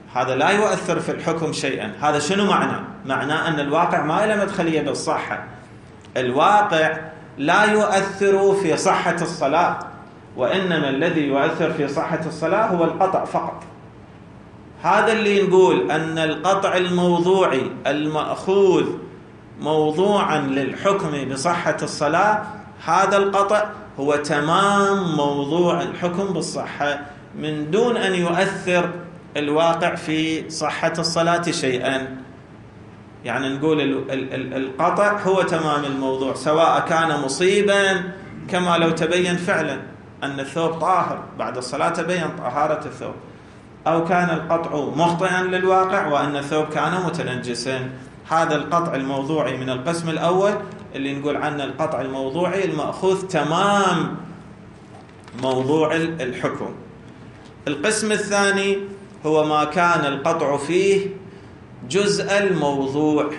هذا لا يؤثر في الحكم شيئا. هذا شنو معناه؟ معناه أن الواقع ما له مدخلية بالصحة. الواقع لا يؤثر في صحة الصلاة، وإنما الذي يؤثر في صحة الصلاة هو القطع فقط. هذا اللي نقول أن القطع الموضوعي المأخوذ موضوعا للحكم بصحة الصلاة، هذا القطع هو تمام موضوع الحكم بالصحة من دون أن يؤثر الواقع في صحة الصلاة شيئا. يعني نقول القطع هو تمام الموضوع، سواء كان مصيبا كما لو تبين فعلا أن الثوب طاهر بعد الصلاة تبين طهارة الثوب، أو كان القطع مخطئا للواقع وأن الثوب كان متنجسا. هذا القطع الموضوعي من القسم الأول اللي نقول عنه القطع الموضوعي المأخوذ تمام موضوع الحكم. القسم الثاني هو ما كان القطع فيه جزء الموضوع،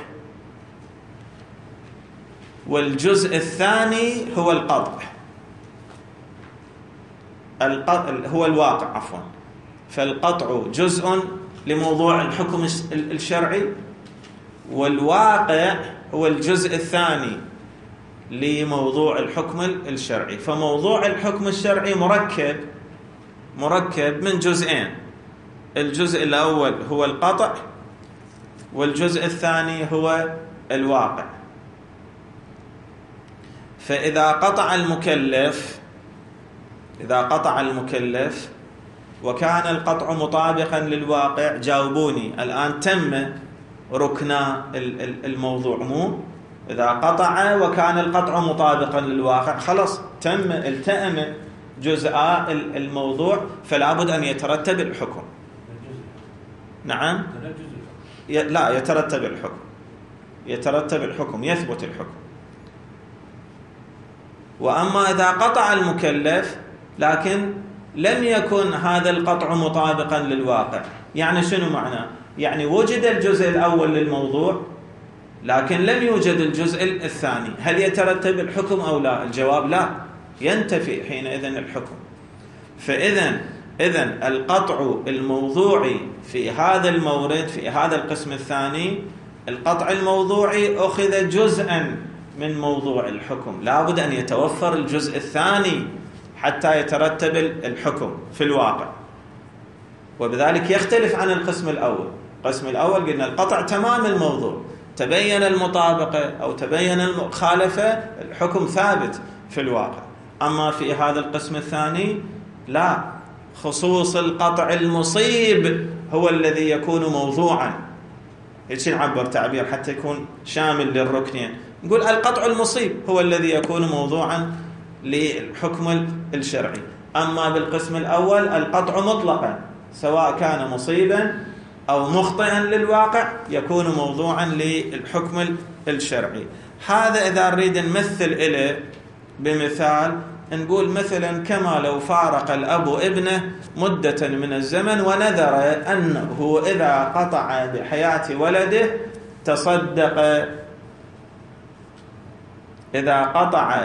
والجزء الثاني هو القطع هو الواقع عفوا. فالقطع جزء لموضوع الحكم الشرعي، والواقع هو الجزء الثاني لموضوع الحكم الشرعي. فموضوع الحكم الشرعي مركب من جزئين، الجزء الأول هو القطع، والجزء الثاني هو الواقع. فإذا قطع المكلف وكان القطع مطابقا للواقع، جاوبوني الآن تم ركنا الموضوع مو؟ إذا قطع وكان القطع مطابقا للواقع خلص التئم جزء الموضوع، فلا بد أن يترتب الحكم. نعم لا يترتب الحكم يثبت الحكم. وأما إذا قطع المكلف لكن لم يكن هذا القطع مطابقا للواقع، يعني شنو معناه؟ يعني وجد الجزء الأول للموضوع لكن لم يوجد الجزء الثاني، هل يترتب الحكم أو لا؟ الجواب لا، ينتفي حينئذ الحكم. فإذن القطع الموضوعي في هذا المورد في هذا القسم الثاني، القطع الموضوعي أخذ جزءا من موضوع الحكم، لا بد أن يتوفر الجزء الثاني حتى يترتب الحكم في الواقع. وبذلك يختلف عن القسم الأول. القسم الأول قلنا القطع تمام الموضوع، تبين المطابقة أو تبين المخالفة، الحكم ثابت في الواقع. أما في هذا القسم الثاني لا، خصوص القطع المصيب هو الذي يكون موضوعا. هيك نعبر تعبير حتى يكون شامل للركنين، نقول القطع المصيب هو الذي يكون موضوعا للحكم الشرعي. أما بالقسم الأول القطع مطلقا سواء كان مصيبا أو مخطئا للواقع يكون موضوعا للحكم الشرعي. هذا إذا نريد نمثل إليه بمثال، نقول مثلا كما لو فارق الأب ابنه مدة من الزمن ونذر أنه إذا قطع بحياة ولده تصدق، إذا قطع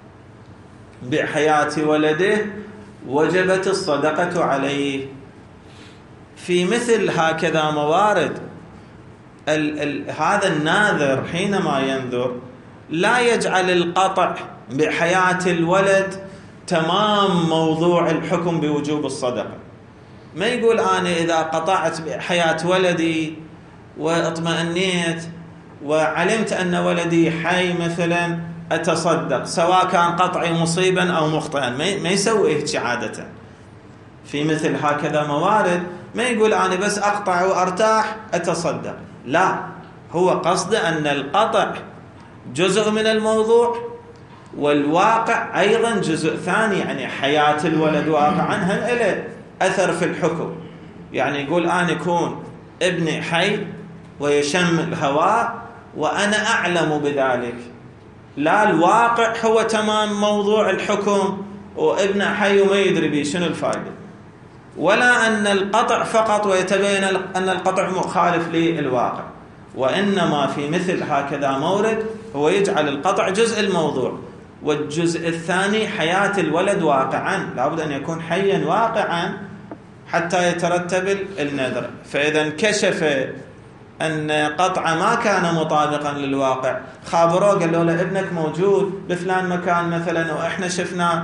بحياة ولده وجبت الصدقة عليه. في مثل هكذا موارد هذا الناذر حينما ينذر لا يجعل القطع بحياة الولد تمام موضوع الحكم بوجوب الصدقة. ما يقول أنا إذا قطعت بحياة ولدي واطمأنيت وعلمت أن ولدي حي مثلا أتصدق، سواء كان قطعي مصيبا أو مخطئا، ما يسوي هيك عادة. في مثل هكذا موارد ما يقول أنا بس أقطع وأرتاح أتصدق، لا، هو قصد أن القطع جزء من الموضوع والواقع أيضا جزء ثاني، يعني حياة الولد واقعا هم له أثر في الحكم. يعني يقول أنا يكون ابني حي ويشم الهواء وأنا أعلم بذلك، لا، الواقع هو تمام موضوع الحكم وابنه حي وما يدري به، شنو الفائدة؟ ولا أن القطع فقط ويتبين أن القطع مخالف للواقع، وإنما في مثل هكذا مورد هو يجعل القطع جزء الموضوع، والجزء الثاني حياة الولد واقعا، لابد أن يكون حيا واقعا حتى يترتب النذر. فإذا انكشف أن قطعه ما كان مطابقا للواقع، خابروه قالوا له ابنك موجود بفلان مكان مثلا وإحنا شفناه،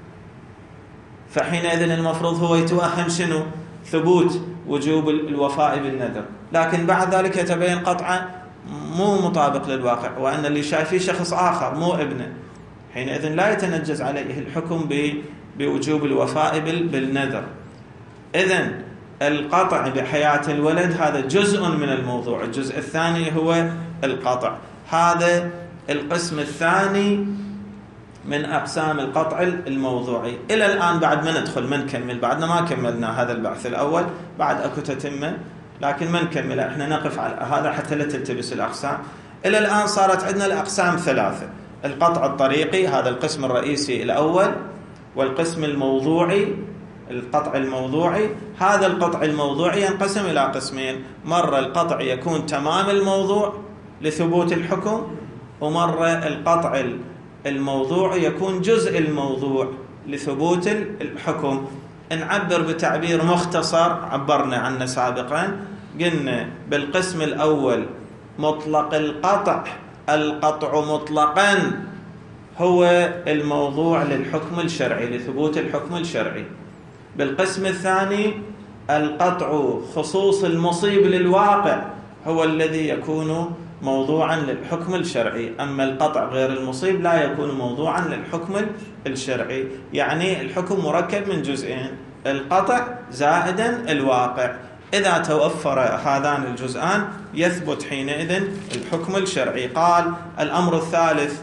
فحينئذ المفروض هو يتوهم شنو؟ ثبوت وجوب الوفاء بالنذر. لكن بعد ذلك يتبين قطعه مو مطابق للواقع، وأن اللي شايفيه شخص آخر مو ابنه، حينئذ لا يتنجز عليه الحكم بوجوب الوفاء بالنذر. إذن القطع بحياة الولد هذا جزء من الموضوع. الجزء الثاني هو القطع. هذا القسم الثاني من أقسام القطع الموضوعي. إلى الآن بعد ما ندخل ما نكمل، بعدنا ما كملنا هذا البحث الأول، بعد أكو تتمة، لكن ما نكمل، احنا نقف على هذا حتى لا تلتبس الأقسام. إلى الآن صارت عندنا الأقسام ثلاثة: القطع الطريقي هذا القسم الرئيسي الأول، والقسم الموضوعي القطع الموضوعي. هذا القطع الموضوعي ينقسم إلى قسمين: مرة القطع يكون تمام الموضوع لثبوت الحكم، ومرة القطع الموضوع يكون جزء الموضوع لثبوت الحكم. نعبر بتعبير مختصر عبرنا عنه سابقا، قلنا بالقسم الأول مطلق القطع، القطع مطلقا هو الموضوع للحكم الشرعي لثبوت الحكم الشرعي. بالقسم الثاني القطع خصوص المصيب للواقع هو الذي يكون موضوعا للحكم الشرعي، أما القطع غير المصيب لا يكون موضوعا للحكم الشرعي. يعني الحكم مركب من جزئين: القطع زائدا الواقع. إذا توفر هذان الجزئان يثبت حينئذ الحكم الشرعي. قال: الأمر الثالث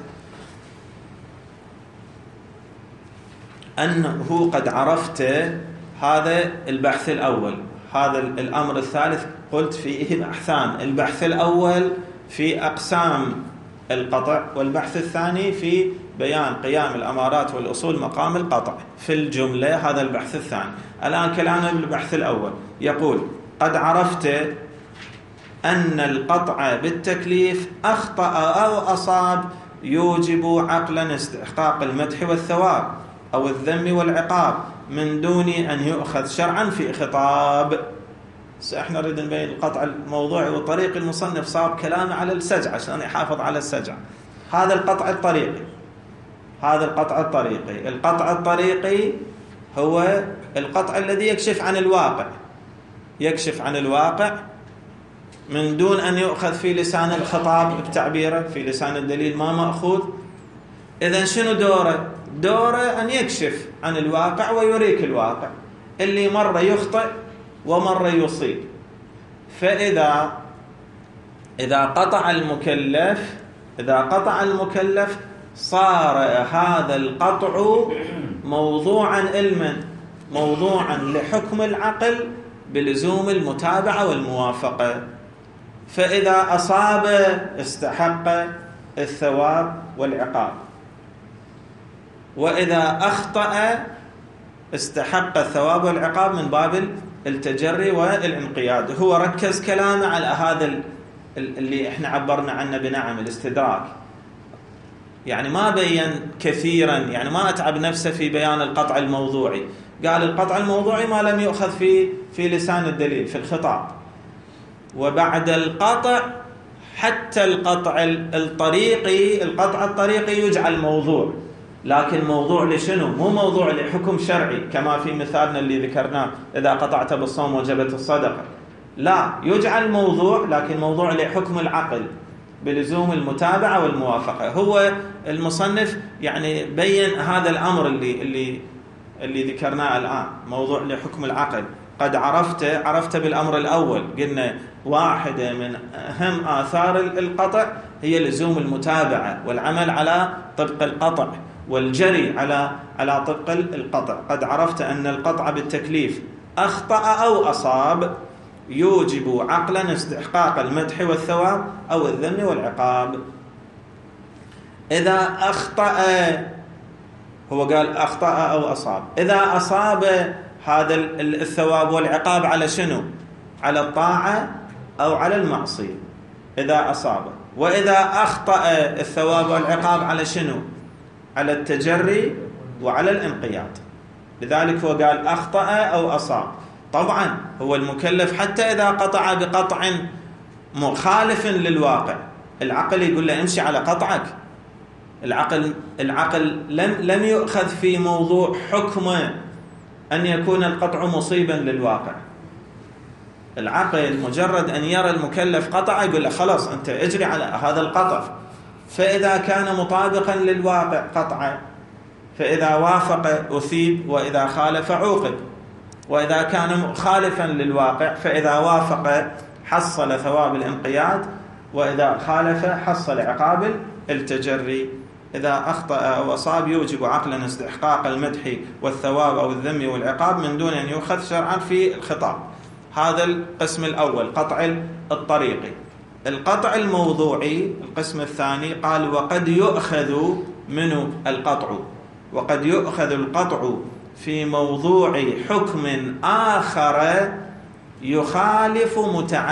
أنه قد عرفت. هذا البحث الأول. هذا الأمر الثالث قلت فيه بحثان: البحث الأول في أقسام القطع، والبحث الثاني في بيان قيام الأمارات والأصول مقام القطع. في الجملة هذا البحث الثاني. الآن كلامنا بالبحث الأول. يقول: قد عرفت أن القطع بالتكليف أخطأ أو أصاب يوجب عقلا استحقاق المدح والثواب أو الذم والعقاب من دون أن يؤخذ شرعا في خطاب. احنا نريد نبين القطع الموضوعي وطريق المصنف صار كلامه على السجع عشان يحافظ على السجع. هذا القطع الطريقي. هذا القطع الطريقي. القطع الطريقي هو القطع الذي يكشف عن الواقع، يكشف عن الواقع من دون أن يؤخذ في لسان الخطاب بتعبيره، في لسان الدليل ما مأخوذ. إذن شنو دوره؟ دوره أن يكشف عن الواقع ويريك الواقع اللي مرة يخطئ ومرة يصيب. فإذا قطع المكلف صار هذا القطع موضوعا علما، موضوعا لحكم العقل بلزوم المتابعة والموافقة. فإذا أصاب استحق الثواب والعقاب، وإذا أخطأ استحق الثواب والعقاب من باب التجري والانقياد. هو ركز كلامه على هذا اللي احنا عبرنا عنه بنعم الاستدراك، يعني ما بين كثيرا، يعني ما أتعب نفسه في بيان القطع الموضوعي. قال القطع الموضوعي ما لم يؤخذ في لسان الدليل في الخطاب. وبعد القطع حتى القطع الطريقي يجعل موضوع، لكن موضوع لشنو؟ مو موضوع لحكم شرعي كما في مثالنا اللي ذكرناه: إذا قطعت بالصوم وجبت الصدقة. لا، يجعل موضوع لكن موضوع لحكم العقل بلزوم المتابعة والموافقة. هو المصنف يعني بين هذا الأمر اللي ذكرناه الآن، موضوع لحكم العقل. قد عرفت بالأمر الأول، قلنا واحدة من أهم آثار القطع هي لزوم المتابعة والعمل على طبق القطع والجري على طبق القطع. قد عرفت أن القطع بالتكليف أخطأ أو أصاب يوجب عقلا استحقاق المدح والثواب أو الذم والعقاب. إذا أخطأ، هو قال أخطأ أو أصاب، إذا أصاب هذا الثواب والعقاب على شنو؟ على الطاعة أو على المعصية إذا أصاب. وإذا أخطأ الثواب والعقاب على شنو؟ على التجري وعلى الانقياد. لذلك هو قال أخطأ أو أصاب. طبعا هو المكلف حتى إذا قطع بقطع مخالف للواقع، العقل يقول له امشي على قطعك. العقل لم يؤخذ في موضوع حكم أن يكون القطع مصيبا للواقع. العقل مجرد أن يرى المكلف قطع يقول له خلاص أنت اجري على هذا القطع، فإذا كان مطابقا للواقع قطع، فإذا وافق أثيب، وإذا خالف عوقب، وإذا كان مخالفا للواقع فإذا وافق حصل ثواب الانقياد، وإذا خالف حصل عقاب التجري. إذا أخطأ أو أصاب يوجب عقلا استحقاق المدح والثواب أو الذم والعقاب من دون أن يؤخذ شرعا في الخطاب. هذا القسم الأول، قطع الطريقي. القطع الموضوعي القسم الثاني، قال وقد يؤخذ منه القطع، وقد يؤخذ القطع في موضوع حكم آخر يخالف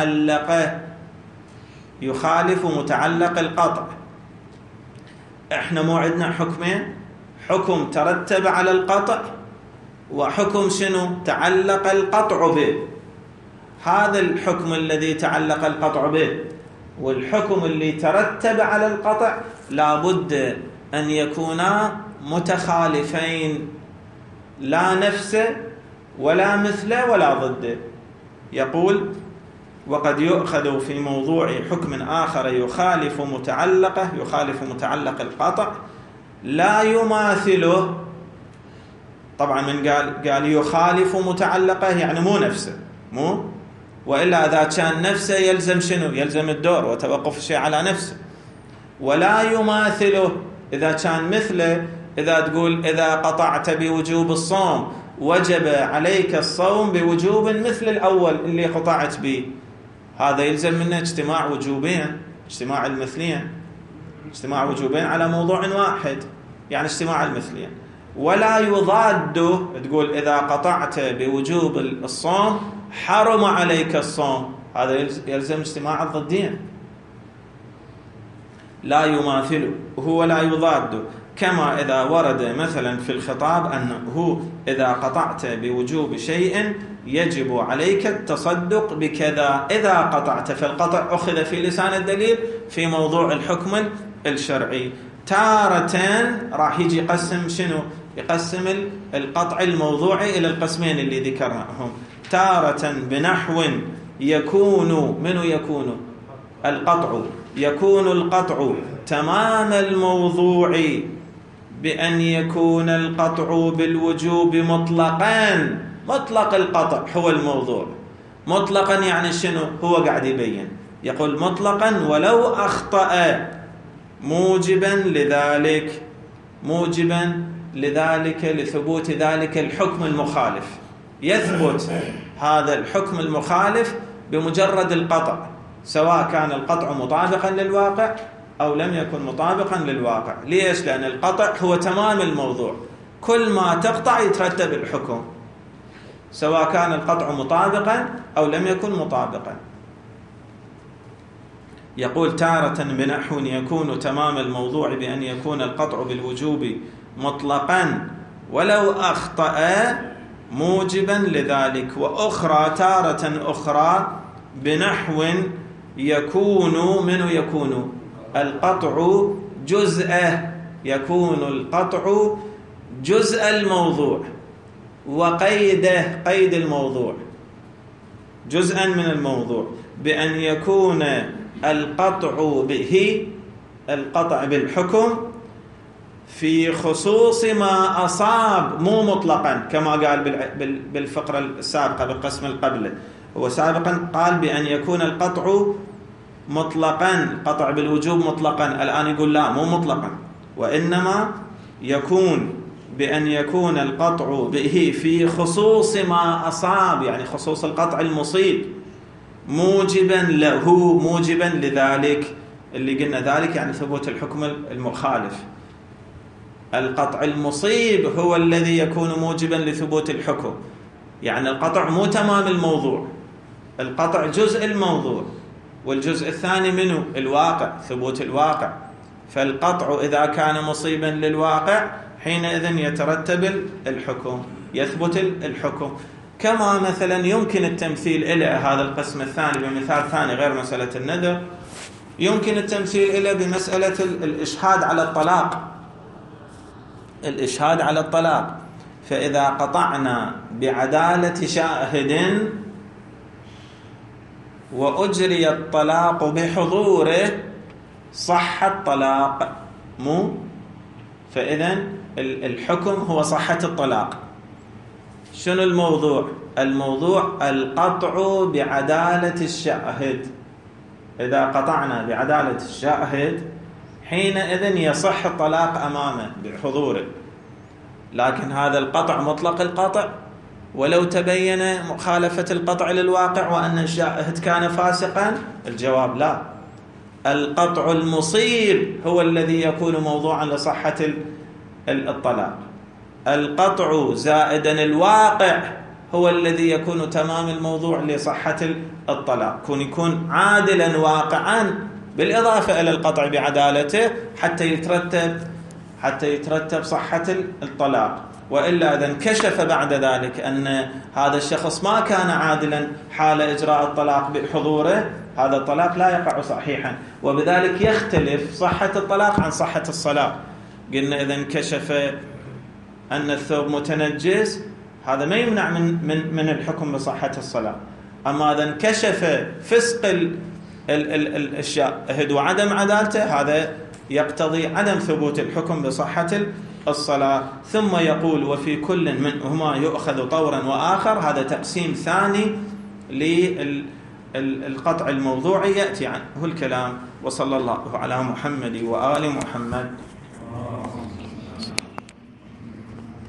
متعلق القطع. احنا مو عندنا حكمين، حكم ترتب على القطع، وحكم شنو تعلق القطع به. هذا الحكم الذي تعلق القطع به والحكم اللي ترتب على القطع لابد أن يكونا متخالفين، لا نفس ولا مثل ولا ضد. يقول وقد يؤخذ في موضوع حكم آخر يخالف متعلق القطع لا يماثله. طبعا من قال يخالف متعلقه يعني مو نفسه، مو، وإلا إذا كان نفسه يلزم شنو؟ يلزم الدور وتوقف الشيء على نفسه. ولا يماثله إذا كان مثله، إذا تقول إذا قطعت بوجوب الصوم وجب عليك الصوم بوجوب مثل الأول اللي قطعت به، هذا يلزم منه اجتماع وجوبين، اجتماع المثلين، اجتماع وجوبين على موضوع واحد، يعني اجتماع المثلين. ولا يضاد، تقول إذا قطعت بوجوب الصوم حرم عليك الصوم، هذا يلزم اجتماع الضدين. لا يماثل هو لا يضاد، كما إذا ورد مثلا في الخطاب أنه إذا قطعت بوجوب شيء يجب عليك التصدق بكذا. إذا قطعت، فالقطع أخذ في لسان الدليل في موضوع الحكم الشرعي. تارة راح يجي يقسم شنو؟ يقسم القطع الموضوعي إلى القسمين اللي ذكرناهم. تارة بنحو يكون القطع، يكون القطع تمام الموضوع بأن يكون القطع بالوجوب مطلقا. مطلق القطع هو الموضوع، مطلقا يعني شنو؟ هو قاعد يبين، يقول مطلقا ولو أخطأ موجبا لذلك لثبوت ذلك الحكم المخالف. يثبت هذا الحكم المخالف بمجرد القطع، سواء كان القطع مطابقا للواقع أو لم يكن مطابقا للواقع. ليش؟ لأن القطع هو تمام الموضوع، كل ما تقطع يترتب الحكم، سواء كان القطع مطابقا أو لم يكن مطابقا. يقول تارة بنحو يكون تمام الموضوع بأن يكون القطع بالوجوب مطلقا ولو أخطأ موجبا لذلك. وأخرى تارة أخرى بنحو يكون القطع جزءه، يكون القطع جزء الموضوع وقيده، قيد الموضوع جزءا من الموضوع، بأن يكون القطع به، القطع بالحكم في خصوص ما أصاب، مو مطلقا كما قال بالفقرة السابقة بالقسم القبل. هو سابقا قال بأن يكون القطع مطلقا، قطع بالوجوب مطلقا، الآن يقول لا مو مطلقا، وإنما يكون بأن يكون القطع به في خصوص ما أصاب، يعني خصوص القطع المصيب، موجبا له، موجبا لذلك، اللي قلنا ذلك يعني ثبوت الحكم المخالف. القطع المصيب هو الذي يكون موجبا لثبوت الحكم، يعني القطع مو تمام الموضوع، القطع جزء الموضوع، والجزء الثاني منه الواقع، ثبوت الواقع. فالقطع إذا كان مصيبا للواقع حينئذ يترتب الحكم، يثبت الحكم. كما مثلا يمكن التمثيل إلى هذا القسم الثاني بمثال ثاني غير مسألة النذر، يمكن التمثيل إلى بمسألة الإشهاد على الطلاق. الإشهاد على الطلاق، فإذا قطعنا بعدالة شاهد وأجري الطلاق بحضوره صح الطلاق، فإذا الحكم هو صحة الطلاق. شنو الموضوع؟ الموضوع القطع بعدالة الشاهد. إذا قطعنا بعدالة الشاهد حينئذ يصح الطلاق أمامه بحضوره، لكن هذا القطع مطلق القطع، ولو تبين مخالفة القطع للواقع وأن الشاهد كان فاسقا، الجواب لا. القطع المصيب هو الذي يكون موضوعا لصحة الطلاق. القطع زائدا الواقع هو الذي يكون تمام الموضوع لصحة الطلاق، يكون عادلا واقعا بالإضافة إلى القطع بعدالته حتى يترتب صحة الطلاق. وإلا إذا انكشف بعد ذلك أن هذا الشخص ما كان عادلا حال إجراء الطلاق بحضوره، هذا الطلاق لا يقع صحيحا، وبذلك يختلف صحة الطلاق عن صحة الصلاة. قلنا إذا انكشف أن الثوب متنجس هذا ما يمنع من الحكم بصحة الصلاة، أما إذا انكشف فسق الشاهد وعدم عدالته هذا يقتضي عدم ثبوت الحكم بصحة الصلاة. ثم يقول وفي كل منهما يؤخذ طورا وآخر، هذا تقسيم ثاني للقطع الموضوعي يأتي عنه الكلام. وصلى الله على محمد وآل محمد.